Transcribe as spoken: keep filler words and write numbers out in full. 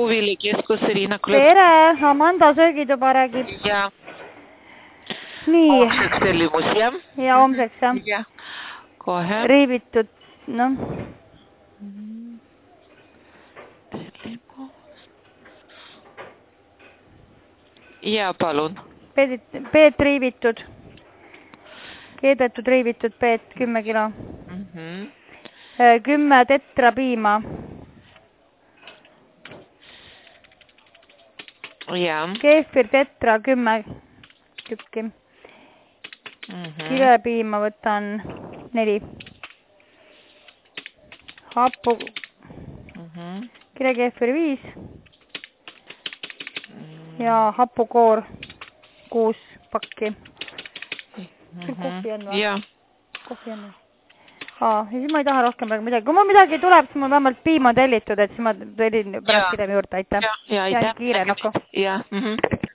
Tõuvilikeskus Riina Klõpp. Tere, Amanda söögituba räägib. Ja. Nii. Homseks tellimus, jah? Ja homseks, jah. Ja. Kohe. Riivitud, noh. Tellimus. Ja, palun. Peet, peet riivitud. Keedetud riivitud peet, kümme kilo. Mm -hmm. Kümme tetra piima. Ja. Keefir tetra, kümme tükki. Mm -hmm. Kilepiima võtan neli. Happu. Mm -hmm. Kilekeefir viis. Mm. Ja hapukoor kuus pakki. Mm -hmm. Kohvi on või? Ja. Kohvi on või? Aa, ja siis ma ei taha rohkem midagi. Kui mul midagi tuleb, siis mul vähemalt piima tellitud, et siis ma tellin pärast hiljem juurde, aitäh. Ja, ja, aitäh. Ja kiire nokku. Ja, mhm.